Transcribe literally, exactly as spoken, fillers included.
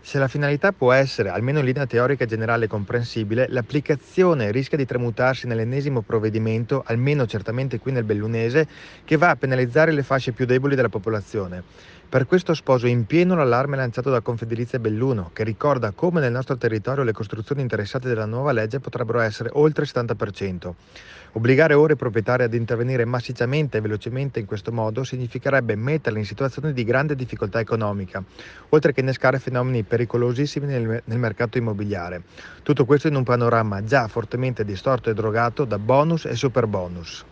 Se la finalità può essere, almeno in linea teorica generale e comprensibile, l'applicazione rischia di tramutarsi nell'ennesimo provvedimento, almeno certamente qui nel bellunese, che va a penalizzare le fasce più deboli della popolazione. Per questo sposo in pieno l'allarme lanciato da Confedilizia Belluno, che ricorda come nel nostro territorio le costruzioni interessate dalla nuova legge potrebbero essere oltre il settanta per cento. Obbligare ora i proprietari ad intervenire massicciamente e velocemente in questo modo significherebbe metterli in situazioni di grande difficoltà economica, oltre che innescare fenomeni pericolosissimi nel, nel mercato immobiliare. Tutto questo in un panorama già fortemente distorto e drogato da bonus e super bonus.